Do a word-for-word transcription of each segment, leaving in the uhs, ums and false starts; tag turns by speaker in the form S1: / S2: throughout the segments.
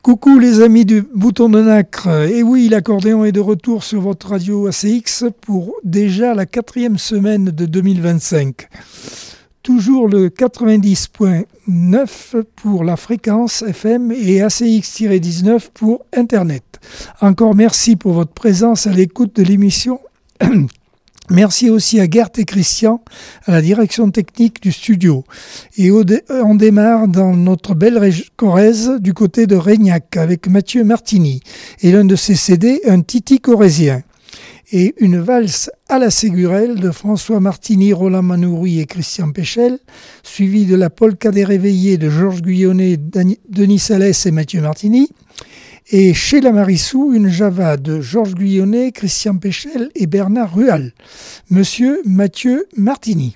S1: Coucou les amis du Bouton de Nacre, et oui, l'accordéon est de retour sur votre radio A C X pour déjà la quatrième semaine de deux mille vingt-cinq. Toujours le quatre-vingt-dix virgule neuf pour la fréquence F M et A C X dix-neuf pour Internet. Encore merci pour votre présence à l'écoute de l'émission. Merci aussi à Gert et Christian à la direction technique du studio. Et on démarre dans notre belle région Corrèze du côté de Régnac avec Mathieu Martini et l'un de ses C D, un Titi corrézien. Et une valse à la Ségurelle de François Martini, Roland Manoury et Christian Péchel, suivie de la polka des réveillés de Georges Guyonnet, Denis Salès et Mathieu Martini. Et chez la Marissou, une java de Georges Guyonnet, Christian Péchel et Bernard Rual. Monsieur Mathieu Martini.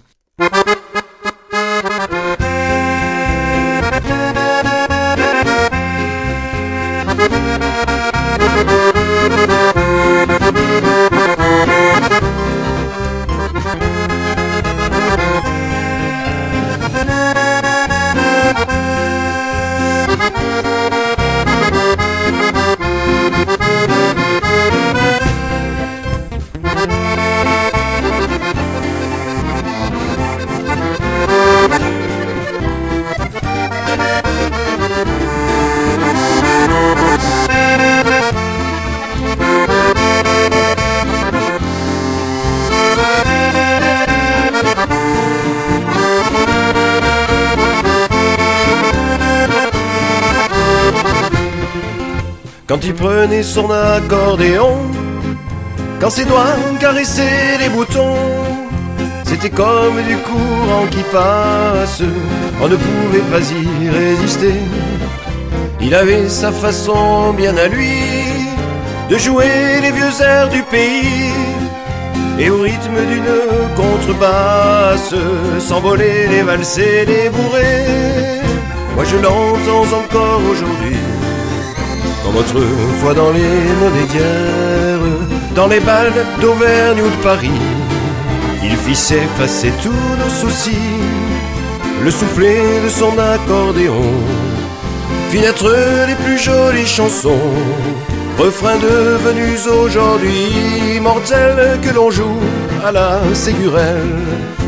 S2: Quand il prenait son accordéon, quand ses doigts caressaient les boutons, c'était comme du courant qui passe, on ne pouvait pas y résister. Il avait sa façon bien à lui de jouer les vieux airs du pays, et au rythme d'une contrebasse s'envoler les valses et les bourrées. Moi je l'entends encore aujourd'hui, comme autrefois dans les monnaies d'hier, dans les bals d'Auvergne ou de Paris. Il fit s'effacer tous nos soucis, le soufflet de son accordéon fit naître les plus jolies chansons, refrains devenus aujourd'hui mortels que l'on joue à la Ségurelle.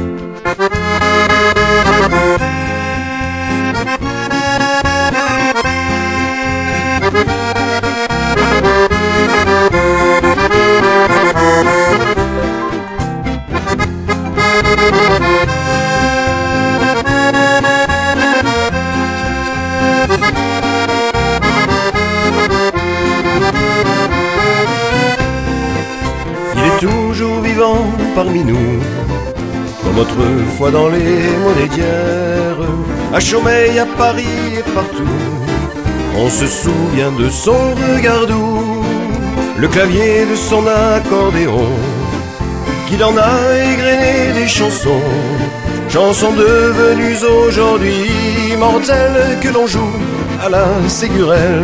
S2: Toujours vivant parmi nous, comme autrefois dans les monnaies d'hier, à Chaumeil, à Paris et partout. On se souvient de son regard doux, le clavier de son accordéon, qu'il en a égrené des chansons, chansons devenues aujourd'hui mortelles que l'on joue à la Ségurelle.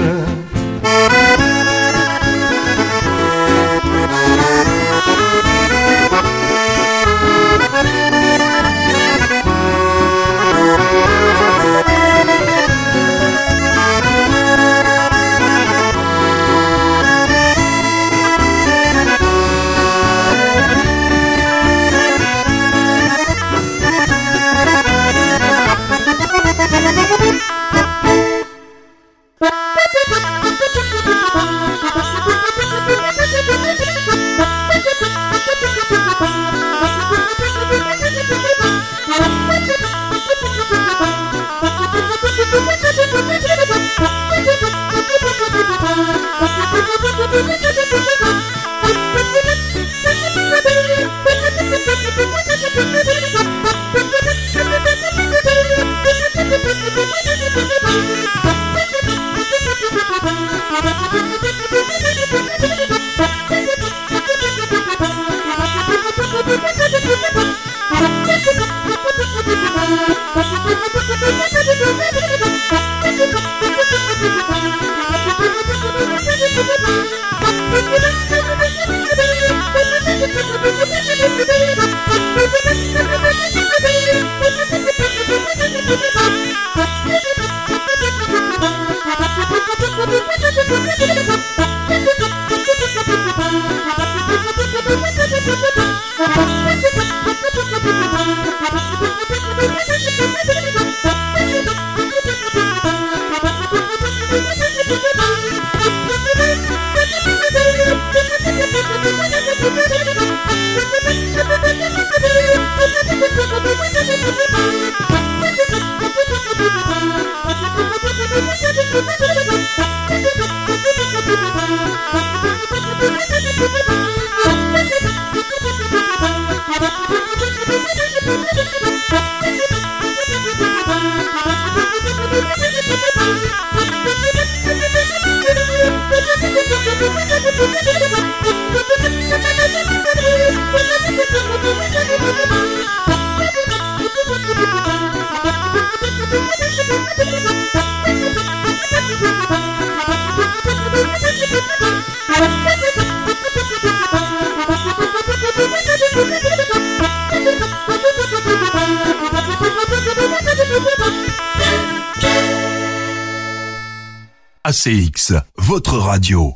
S3: Thank you. A C X, votre radio.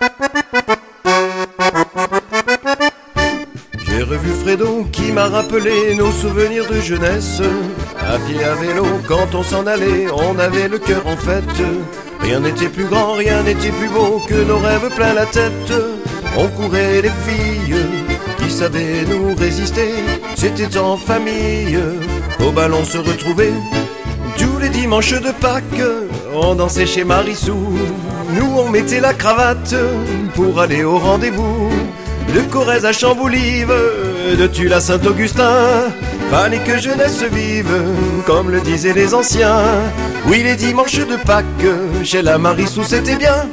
S2: J'ai revu Fredo qui m'a rappelé nos souvenirs de jeunesse. À pied, à vélo, quand on s'en allait, on avait le cœur en fête. Rien n'était plus grand, rien n'était plus beau que nos rêves plein la tête. On courait les filles qui savaient nous résister. C'était en famille, au ballon se retrouvait. Tous les dimanches de Pâques, on dansait chez Marissou. Nous on mettait la cravate pour aller au rendez-vous. De Corrèze à Chamboulive, de Tulle à Saint-Augustin. Fallait que jeunesse vive, comme le disaient les anciens. Oui, les dimanches de Pâques, chez la Marissou c'était bien.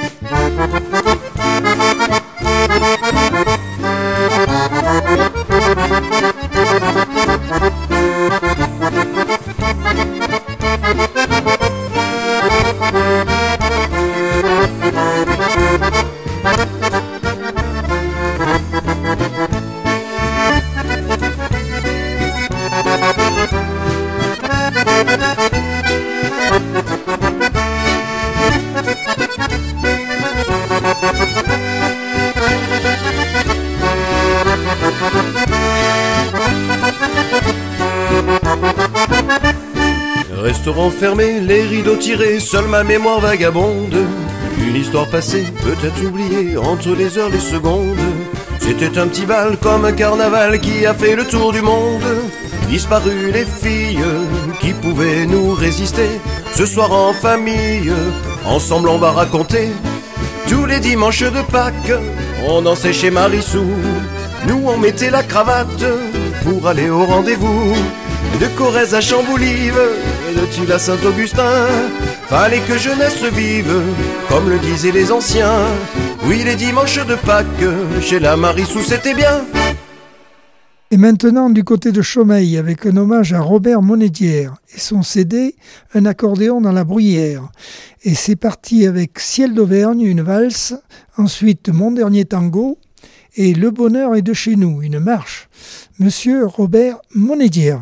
S2: Restaurant fermé, les rideaux tirés, seule ma mémoire vagabonde. Une histoire passée, peut-être oubliée, entre les heures, les secondes. C'était un petit bal comme un carnaval qui a fait le tour du monde. Disparu les filles qui pouvaient nous résister. Ce soir en famille, ensemble on va raconter. Tous les dimanches de Pâques, on dansait chez Marissou. Nous on mettait la cravate pour aller au rendez-vous. De Corrèze à Chamboulive, de Tulle à Saint-Augustin. Fallait que jeunesse vive, comme le disaient les anciens. Oui, les dimanches de Pâques, chez la Marissou c'était bien.
S1: Et maintenant du côté de Chaumeil, avec un hommage à Robert Monédière et son C D « Un accordéon dans la bruyère ». Et c'est parti avec Ciel d'Auvergne, une valse, ensuite Mon dernier tango, et Le bonheur est de chez nous, une marche. Monsieur Robert Monédière.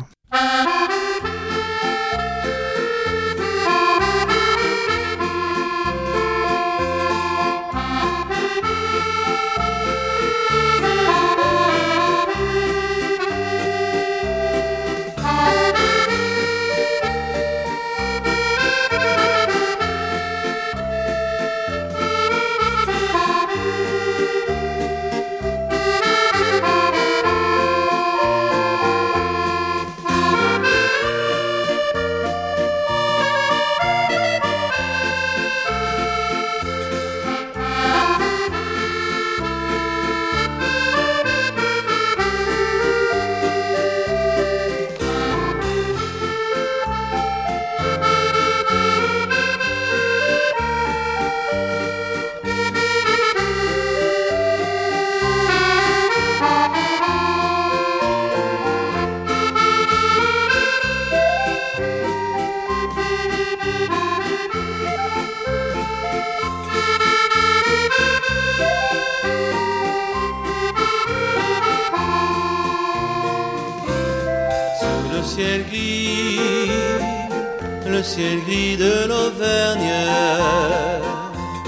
S4: ciel gris, le ciel gris de l'Auvergne,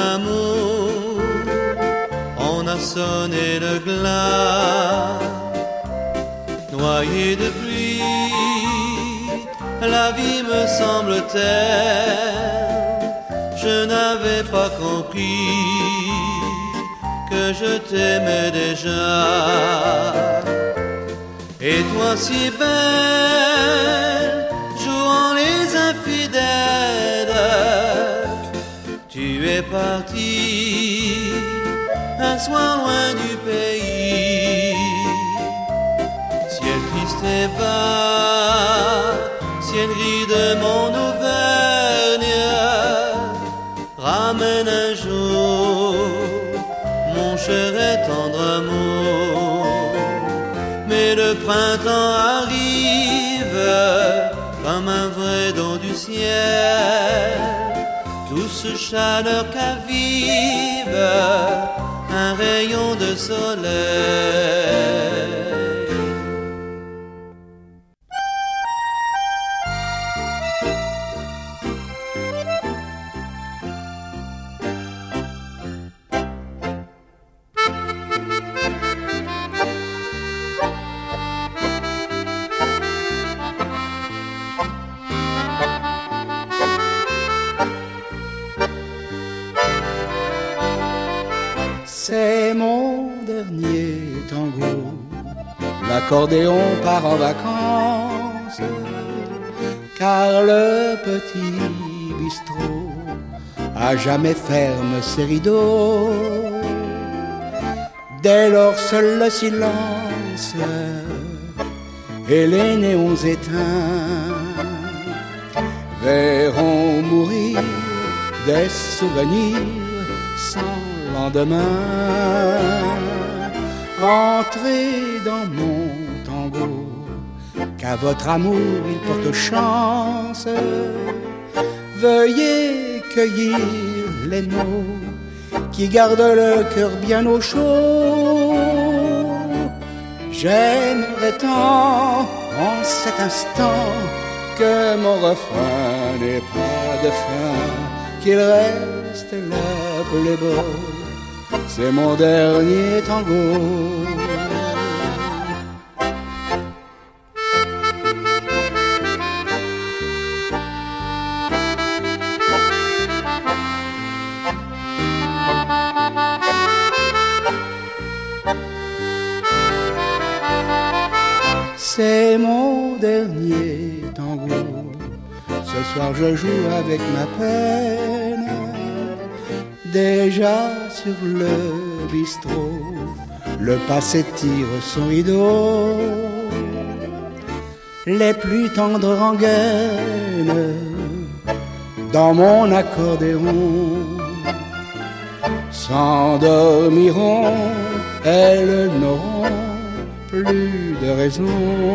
S4: amour, on a sonné le glas. Noyé de pluie, la vie me semble telle. Je n'avais pas compris que je t'aimais déjà. Et toi si belle, jouant les infidèles, tu es partie un soir loin du pays. Ciel triste et bas, ciel gris de mon Auvergne, ramène un jour mon cher et tendre amour. Mais le printemps arrive comme un vrai don du ciel, douce chaleur qu'avive un rayon de soleil.
S5: C'est mon dernier tango, l'accordéon part en vacances, car le petit bistrot à jamais ferme ses rideaux. Dès lors seul le silence et les néons éteints verront mourir des souvenirs sans lendemain. Entrez dans mon tango, qu'à votre amour il porte chance. Veuillez cueillir les mots qui gardent le cœur bien au chaud. J'aimerais tant en cet instant que mon refrain n'ait pas de fin, qu'il reste le plus beau. C'est mon dernier tango. C'est mon dernier tango. Ce soir je joue avec ma peine. Déjà sur le bistrot, le passé tire son rideau. Les plus tendres rengaines dans mon accordéon s'endormiront, elles n'auront plus de raison.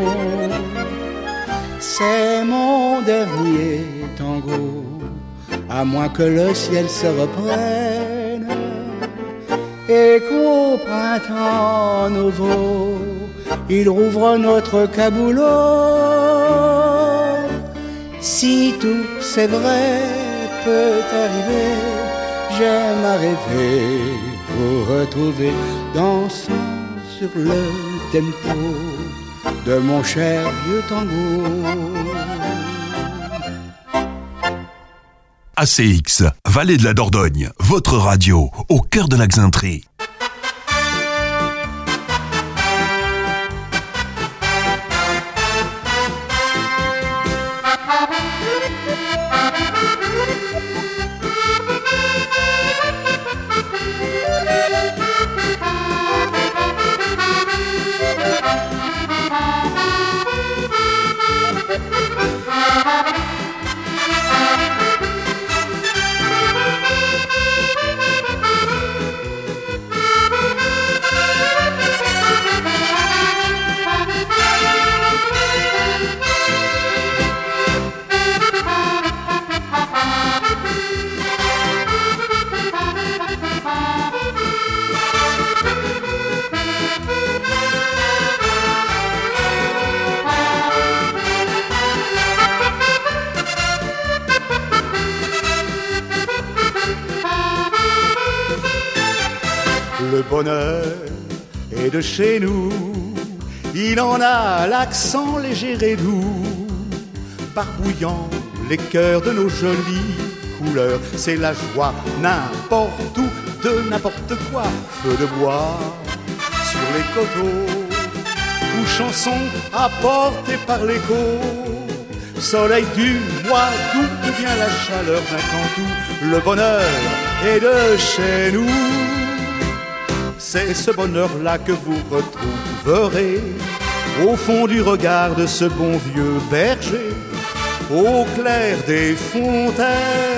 S5: C'est mon dernier tango, à moins que le ciel se reprenne et qu'au printemps nouveau il rouvre notre caboulot. Si tout c'est vrai peut arriver, j'aime à rêver vous retrouver dansant sur le tempo de mon cher vieux tango.
S3: A C X, Vallée de la Dordogne, votre radio, au cœur de la Xaintrée.
S5: Le bonheur est de chez nous. Il en a l'accent léger et doux, barbouillant les cœurs de nos jolies couleurs. C'est la joie n'importe où, de n'importe quoi. Feu de bois sur les coteaux, ou chansons apportées par l'écho. Soleil du mois d'août, ou bien la chaleur d'un cantou. Le bonheur est de chez nous. C'est ce bonheur-là que vous retrouverez au fond du regard de ce bon vieux berger, au clair des fontaines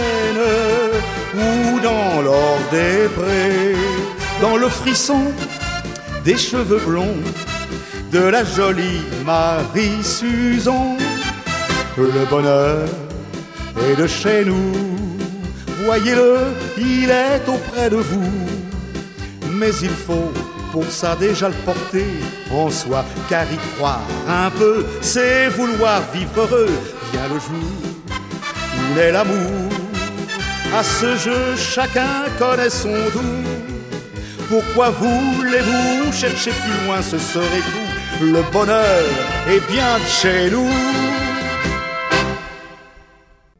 S5: ou dans l'or des prés, dans le frisson des cheveux blonds de la jolie Marie-Suzon. Le bonheur est de chez nous, voyez-le, il est auprès de vous. Mais il faut pour ça déjà le porter en soi, car y croire un peu, c'est vouloir vivre heureux. Vient le jour où naît l'amour, à ce jeu chacun connaît son doux. Pourquoi voulez-vous chercher plus loin, ce serait fou. Le bonheur est bien de chez nous.